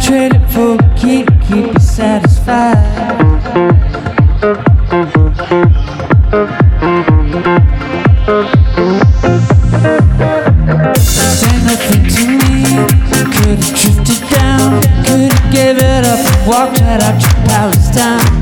trade it for a key to keep you satisfied. Say nothing to me. Could've drifted down, could've gave it up and walked right out your palace town.